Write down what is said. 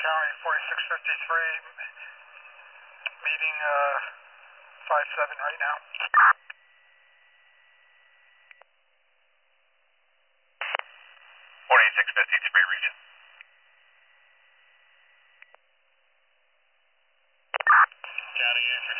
County 4653, meeting 57 right now. 4653 region. County answer